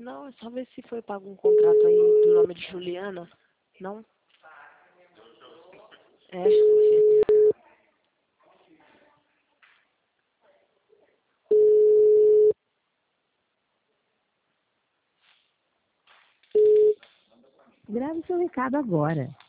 Não, é só ver se foi pago um contrato aí do nome de Juliana. Não? É. Grave seu recado agora.